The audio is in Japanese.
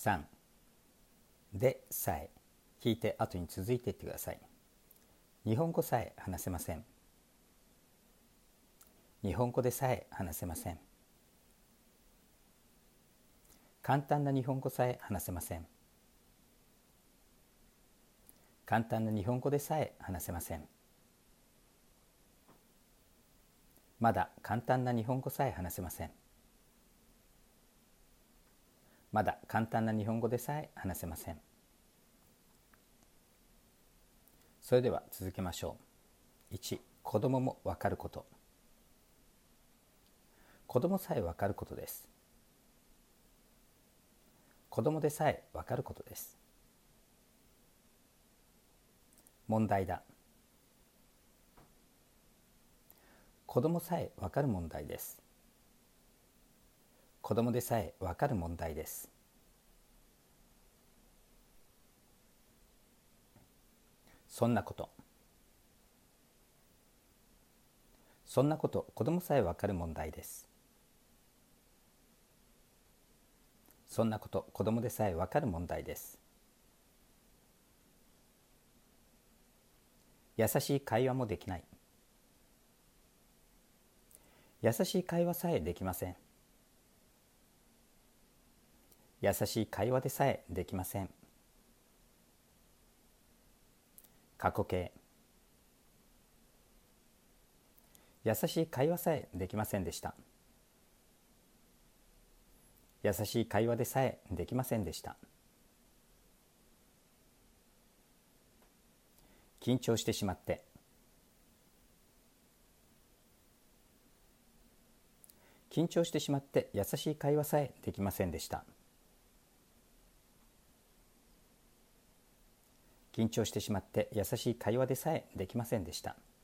3でさえ聞いて後に続いていってください。日本語さえ話せません。日本語でさえ話せません。簡単な日本語さえ話せません。簡単な日本語でさえ話せません。まだ簡単な日本語さえ話せません。まだ簡単な日本語でさえ話せません。それでは続けましょう。1、子供もわかること。子供さえわかることです。子供でさえわかることです。問題だ。子供さえわかる問題です。子供でさえわかる問題です。そんなこと。そんなこと子供さえわかる問題です。そんなこと子供でさえわかる問題です。優しい会話もできない。優しい会話さえできません。優しい会話でさえできません。過去形。優しい会話さえできませんでした。優しい会話でさえできませんでした。緊張してしまって。緊張してしまって優しい会話さえできませんでした。緊張してしまって優しい会話でさえできませんでした。